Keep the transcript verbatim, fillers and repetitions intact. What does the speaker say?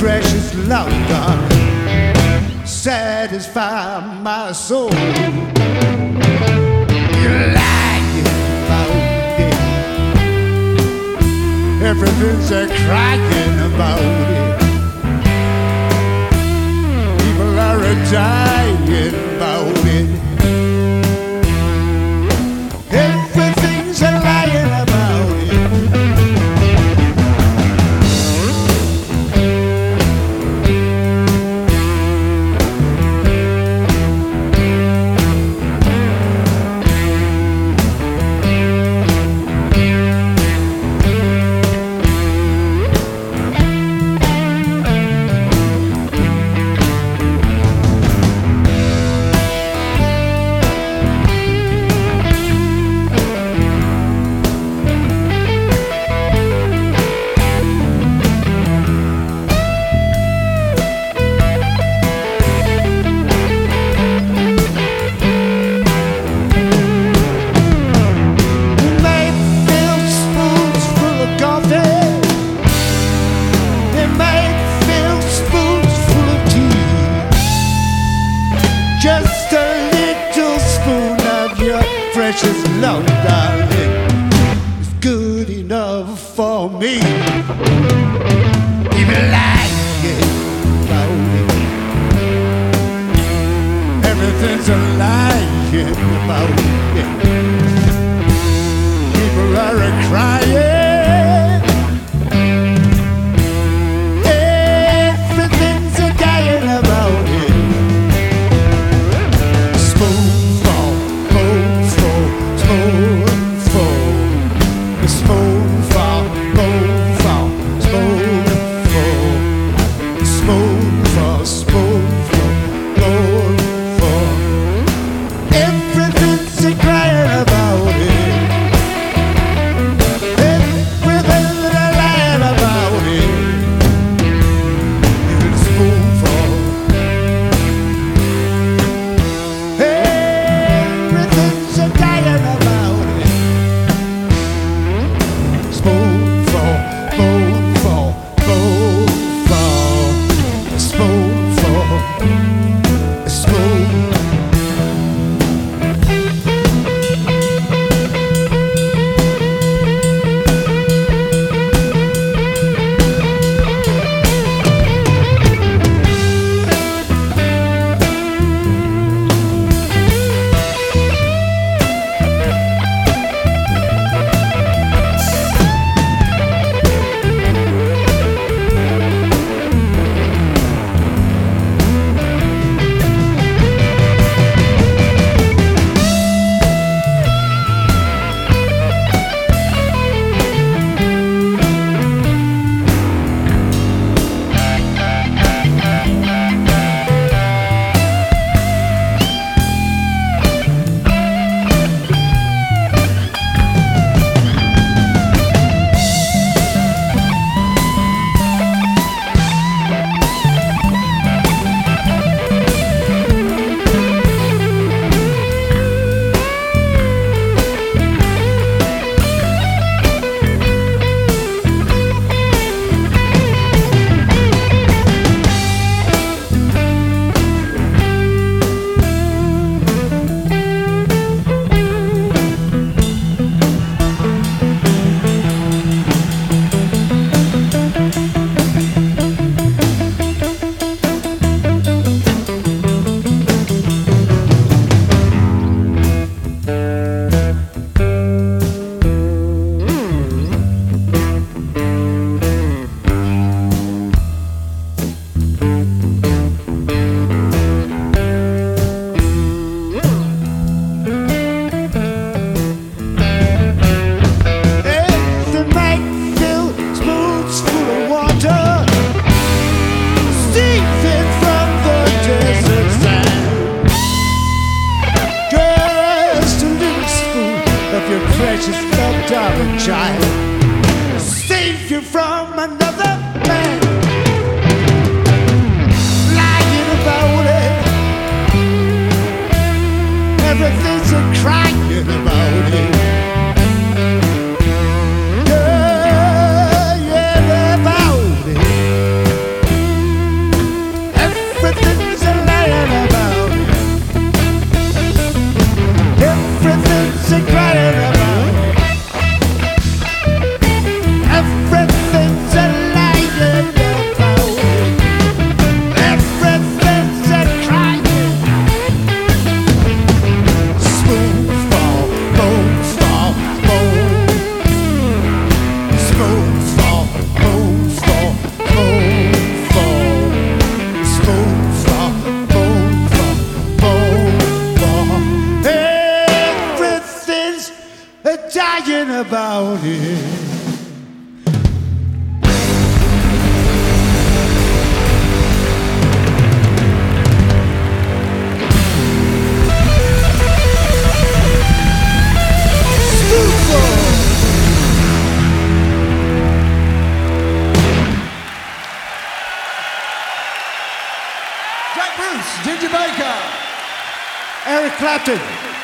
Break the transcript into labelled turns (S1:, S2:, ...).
S1: precious love, darling, satisfy my soul. You like it about it, everything's a crying about it. People are a dying about it. Everything's a lying about it. Just a little spoon of your precious love, darling, is good enough for me. If you like it about it, everything's a lying about it. People are a crying. Everything's a dying about it. Precious love, darling child, save you from another man. Lying about it, everything's a crying about it. Yeah, yeah, about it. Eric Clapton.